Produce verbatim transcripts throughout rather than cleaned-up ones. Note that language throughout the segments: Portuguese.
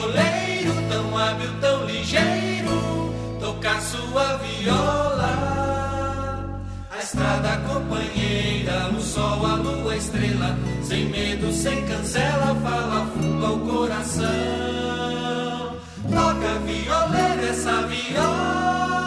violeiro, tão hábil, tão ligeiro, tocar sua viola. A estrada companheira, o sol, a lua, a estrela, sem medo, sem cancela, fala fundo ao coração. Toca violeiro essa viola.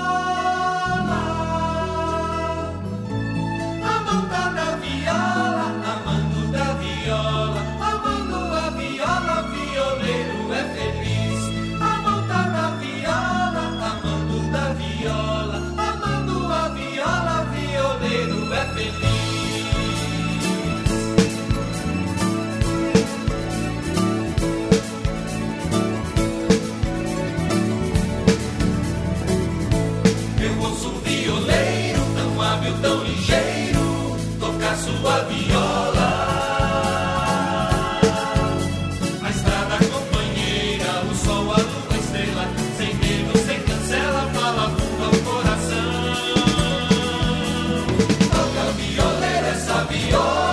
Tão ligeiro, tocar sua viola. A estrada companheira, o sol, a lua, a estrela, sem medo, sem cancela, fala fundo ao coração. Toca violeiro essa viola.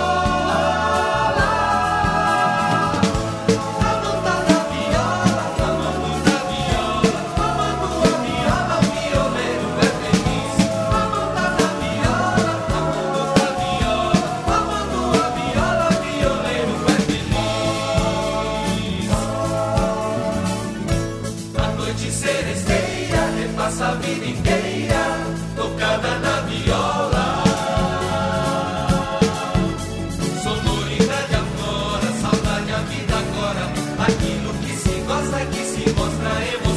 Passa a vida inteira tocada na viola. Sonoridade aflora, saudade a vida agora. Aquilo que se gosta, que se mostra emoção.